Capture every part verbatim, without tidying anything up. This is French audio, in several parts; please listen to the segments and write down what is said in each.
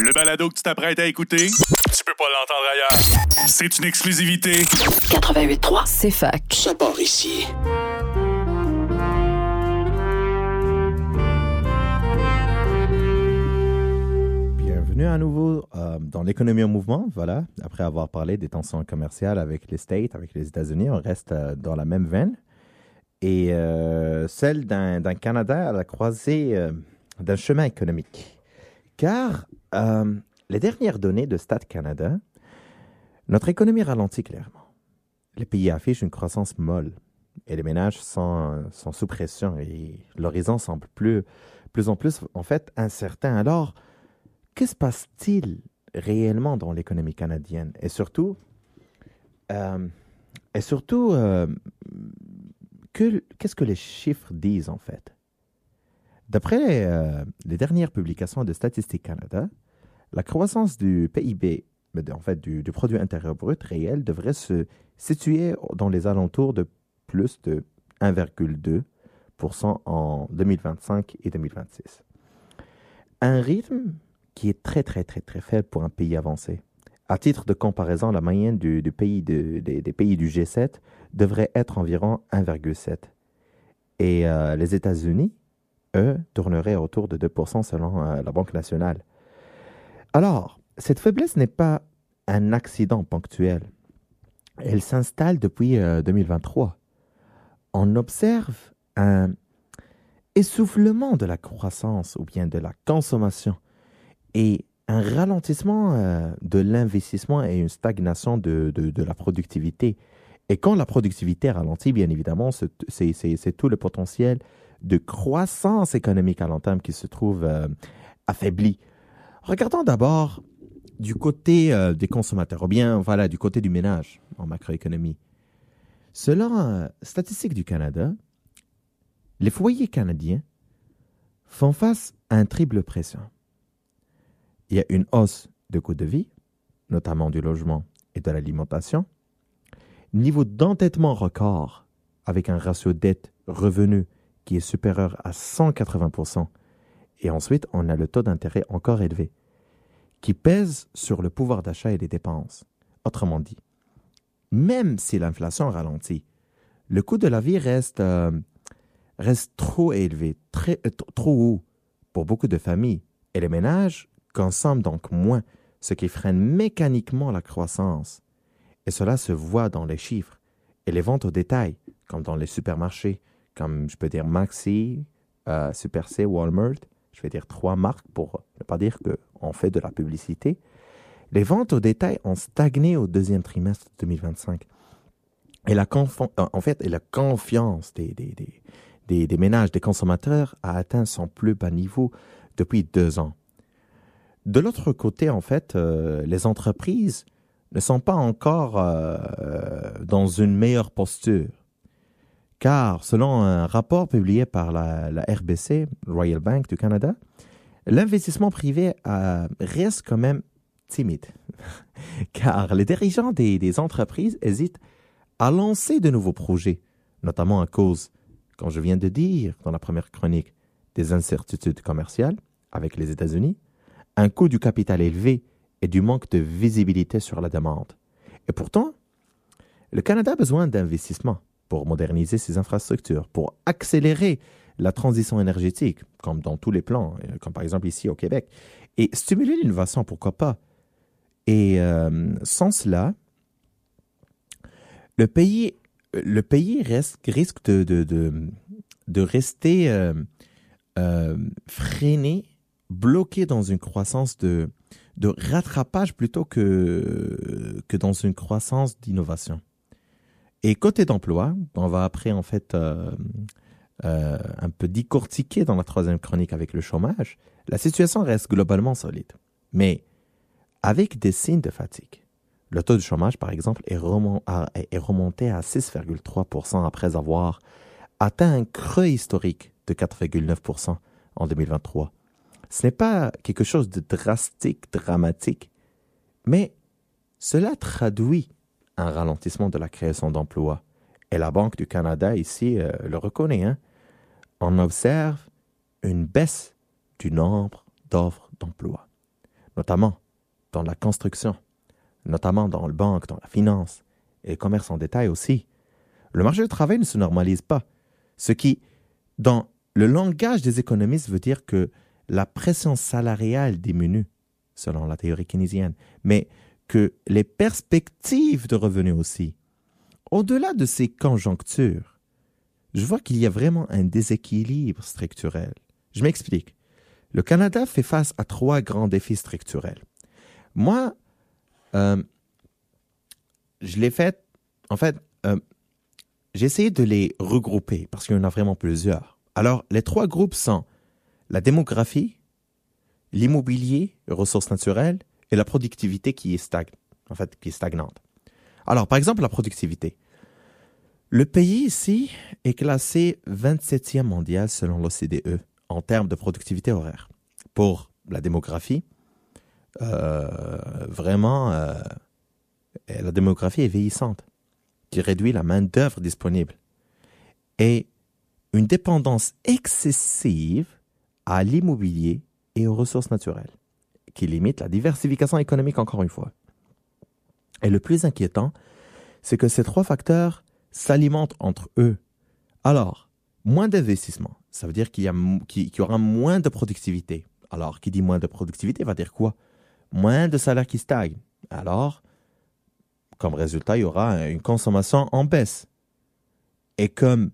Le balado que tu t'apprêtes à écouter, tu peux pas l'entendre ailleurs. C'est une exclusivité. quatre-vingt-huit trois, c'est fac. Ça part ici. Bienvenue à nouveau euh, dans l'économie en mouvement. Voilà, après avoir parlé des tensions commerciales avec les States, avec les États-Unis, on reste euh, dans la même veine. Et euh, celle d'un, d'un Canada à la croisée euh, d'un chemin économique. Car euh, les dernières données de Stats Canada, notre économie ralentit clairement. Les pays affichent une croissance molle et les ménages sont, sont sous pression et l'horizon semble plus, plus en plus en fait incertain. Alors, que se passe-t-il réellement dans l'économie canadienne? Et surtout, euh, et surtout euh, que, qu'est-ce que les chiffres disent en fait? D'après euh, les dernières publications de Statistique Canada, la croissance du P I B, en fait du, du produit intérieur brut réel, devrait se situer dans les alentours de plus de un virgule deux pour cent en deux mille vingt-cinq et deux mille vingt-six. Un rythme qui est très, très, très, très faible pour un pays avancé. À titre de comparaison, la moyenne du, du pays de, des, des pays du G sept devrait être environ un virgule sept. Et euh, les États-Unis, eux, tourneraient autour de deux pour cent selon euh, la Banque nationale. Alors, cette faiblesse n'est pas un accident ponctuel. Elle s'installe depuis euh, deux mille vingt-trois. On observe un essoufflement de la croissance ou bien de la consommation et un ralentissement euh, de l'investissement et une stagnation de, de, de la productivité. Et quand la productivité ralentit, bien évidemment, c'est, c'est, c'est, c'est tout le potentiel de croissance économique à long terme qui se trouve euh, affaibli. Regardons d'abord du côté euh, des consommateurs, ou bien voilà, du côté du ménage en macroéconomie. Selon euh, Statistique du Canada, les foyers canadiens font face à une triple pression. Il y a une hausse de coûts de vie, notamment du logement et de l'alimentation, niveau d'endettement record avec un ratio dette-revenu qui est supérieur à cent quatre-vingts pour cent, et ensuite on a le taux d'intérêt encore élevé, qui pèse sur le pouvoir d'achat et les dépenses. Autrement dit, même si l'inflation ralentit, le coût de la vie reste, euh, reste trop élevé, très, euh, t- trop haut pour beaucoup de familles, et les ménages consomment donc moins, ce qui freine mécaniquement la croissance. Et cela se voit dans les chiffres et les ventes au détail, comme dans les supermarchés, comme je peux dire Maxi, euh, Super C, Walmart. Je vais dire trois marques pour ne pas dire qu'on fait de la publicité. Les ventes au détail ont stagné au deuxième trimestre deux mille vingt-cinq. Et la, conf- en fait, et la confiance des, des, des, des, des ménages, des consommateurs a atteint son plus bas niveau depuis deux ans. De l'autre côté, en fait, euh, les entreprises ne sont pas encore euh, dans une meilleure posture. Car, selon un rapport publié par la, la R B C, Royal Bank du Canada, l'investissement privé euh, reste quand même timide. Car les dirigeants des, des entreprises hésitent à lancer de nouveaux projets, notamment à cause, comme je viens de dire dans la première chronique, des incertitudes commerciales avec les États-Unis, un coût du capital élevé et du manque de visibilité sur la demande. Et pourtant, le Canada a besoin d'investissements pour moderniser ses infrastructures, pour accélérer la transition énergétique, comme dans tous les plans, comme par exemple ici au Québec, et stimuler l'innovation, pourquoi pas. Et euh, sans cela, le pays, le pays reste, risque de, de, de, de rester euh, euh, freiné, bloqué dans une croissance de, de rattrapage plutôt que, que dans une croissance d'innovation. Et côté d'emploi, on va après en fait euh, euh, un peu décortiquer dans la troisième chronique avec le chômage. La situation reste globalement solide, mais avec des signes de fatigue. Le taux de chômage, par exemple, est, remont, a, est remonté à six virgule trois pour cent après avoir atteint un creux historique de quatre virgule neuf pour cent en deux mille vingt-trois. Ce n'est pas quelque chose de drastique, dramatique, mais cela traduit un ralentissement de la création d'emplois. Et la Banque du Canada, ici, euh, le reconnaît. Hein? On observe une baisse du nombre d'offres d'emploi. notamment dans la construction, notamment dans le banque, dans la finance et le commerce en détail aussi. Le marché du travail ne se normalise pas, ce qui, dans le langage des économistes, veut dire que la pression salariale diminue, selon la théorie keynésienne, mais que les perspectives de revenus aussi. Au-delà de ces conjonctures, je vois qu'il y a vraiment un déséquilibre structurel. Je m'explique. Le Canada fait face à trois grands défis structurels. Moi, euh, je l'ai fait, en fait, euh, j'ai essayé de les regrouper parce qu'il y en a vraiment plusieurs. Alors, les trois groupes sont la démographie, l'immobilier, les ressources naturelles et la productivité qui est, stag... en fait, qui est stagnante. Alors, par exemple, la productivité. Le pays ici est classé vingt-septième mondial selon l'O C D E en termes de productivité horaire. Pour la démographie, euh, vraiment, euh, la démographie est vieillissante, qui réduit la main-d'œuvre disponible. Et une dépendance excessive à l'immobilier et aux ressources naturelles, qui limite la diversification économique encore une fois. Et le plus inquiétant, c'est que ces trois facteurs s'alimentent entre eux. Alors, moins d'investissement, ça veut dire qu'il y, a, qu'il y aura moins de productivité. Alors, qui dit moins de productivité va dire quoi? Moins de salaires qui stagnent. Alors, comme résultat, il y aura une consommation en baisse. Et comme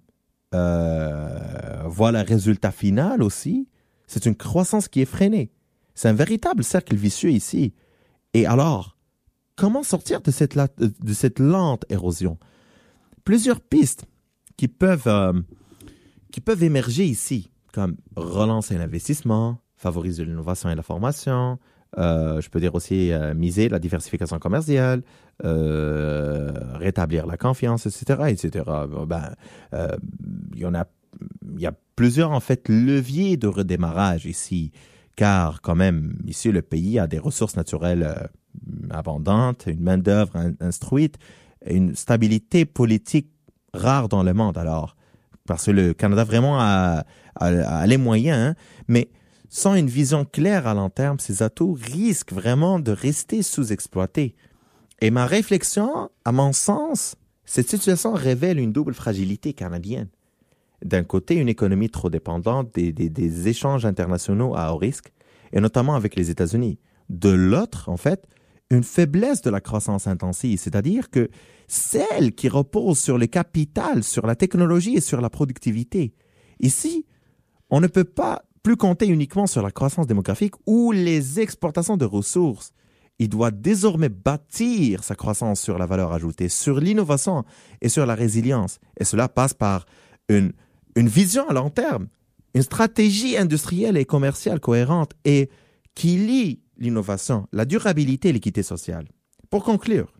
euh, voilà le résultat final aussi, c'est une croissance qui est freinée. C'est un véritable cercle vicieux ici. Et alors, comment sortir de cette, de cette lente érosion? Plusieurs pistes qui peuvent, euh, qui peuvent émerger ici, comme relancer l'investissement, favoriser l'innovation et la formation, euh, je peux dire aussi euh, miser la diversification commerciale, euh, rétablir la confiance, et cetera, et cetera. Ben, euh, il y en a, il y a plusieurs en fait leviers de redémarrage ici, car quand même ici le pays a des ressources naturelles euh, abondantes, une main d'œuvre in- instruite, une stabilité politique rare dans le monde. Alors, parce que le Canada vraiment a, a, a les moyens, hein, mais sans une vision claire à long terme, ces atouts risquent vraiment de rester sous-exploités. Et ma réflexion, à mon sens, cette situation révèle une double fragilité canadienne. D'un côté, une économie trop dépendante des, des, des échanges internationaux à haut risque, et notamment avec les États-Unis. De l'autre, en fait, une faiblesse de la croissance intensive, c'est-à-dire que celle qui repose sur le capital, sur la technologie et sur la productivité. Ici, on ne peut pas plus compter uniquement sur la croissance démographique ou les exportations de ressources. Il doit désormais bâtir sa croissance sur la valeur ajoutée, sur l'innovation et sur la résilience. Et cela passe par une, une vision à long terme, une stratégie industrielle et commerciale cohérente et qui lie l'innovation, la durabilité et l'équité sociale. Pour conclure,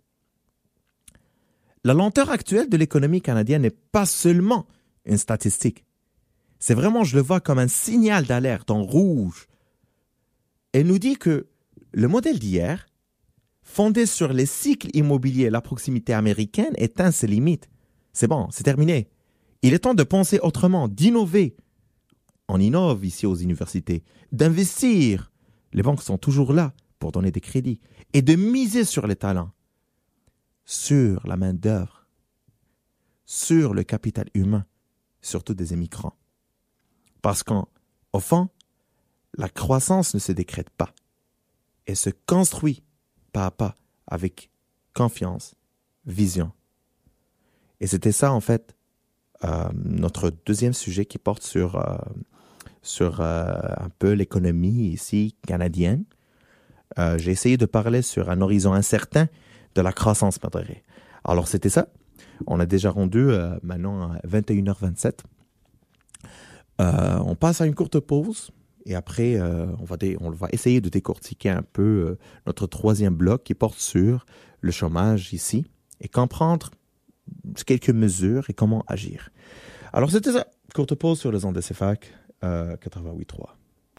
la lenteur actuelle de l'économie canadienne n'est pas seulement une statistique. C'est vraiment, je le vois comme un signal d'alerte en rouge. Elle nous dit que le modèle d'hier, fondé sur les cycles immobiliers et la proximité américaine, éteint ses limites. C'est bon, c'est terminé. Il est temps de penser autrement, d'innover. On innove ici aux universités, d'investir. Les banques sont toujours là pour donner des crédits et de miser sur les talents, sur la main-d'œuvre, sur le capital humain, surtout des immigrants. Parce qu'au fond, la croissance ne se décrète pas. Elle se construit pas à pas avec confiance, vision. Et c'était ça, en fait, euh, notre deuxième sujet qui porte sur, euh, sur euh, un peu l'économie ici canadienne. Euh, j'ai essayé de parler sur un horizon incertain de la croissance modérée. Alors, c'était ça. On a déjà rendu euh, maintenant à vingt et une heures vingt-sept. Euh, on passe à une courte pause et après, euh, on, va dé- on va essayer de décortiquer un peu euh, notre troisième bloc qui porte sur le chômage ici et comprendre quelques mesures et comment agir. Alors, c'était ça. Courte pause sur les ondes de C F A C euh, quatre-vingt-huit point trois.